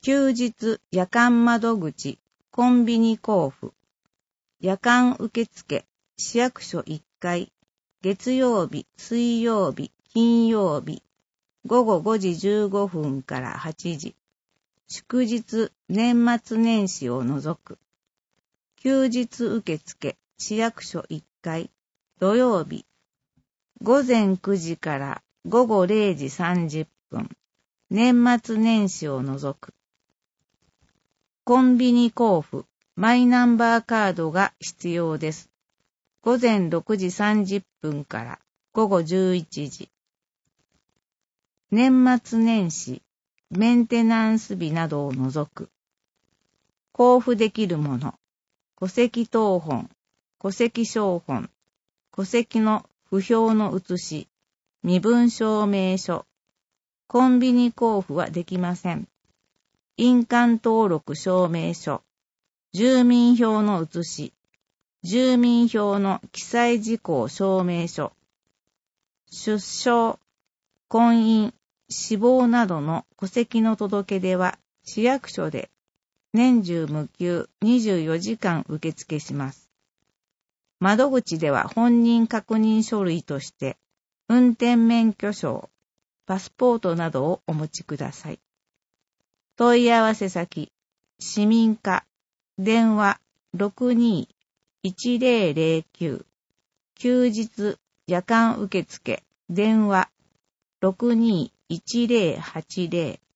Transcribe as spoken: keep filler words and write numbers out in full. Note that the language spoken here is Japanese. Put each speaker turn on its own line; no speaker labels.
休日夜間窓口コンビニ交付夜間受付市役所いっかい月曜日水曜日金曜日ごごごじじゅうごふんからはちじ祝日年末年始を除く休日受付市役所いっかい土曜日ごぜんくじからごごれいじさんじゅっぷん年末年始を除くコンビニ交付マイナンバーカードが必要です。ごぜんろくじさんじゅっぷんからごごじゅういちじ年末年始メンテナンス日などを除く交付できるもの戸籍謄本戸籍抄本戸籍の不評の写し身分証明書コンビニ交付はできません。印鑑登録証明書住民票の写し住民票の記載事項証明書出生婚姻死亡などの戸籍の届け出は市役所で年中無休にじゅうよじかん受付します。窓口では本人確認書類として運転免許証、パスポートなどをお持ちください。問い合わせ先、市民課、電話 ろくにーいちぜろぜろきゅう、休日夜間受付、電話 ろくにーいちぜろはちぜろ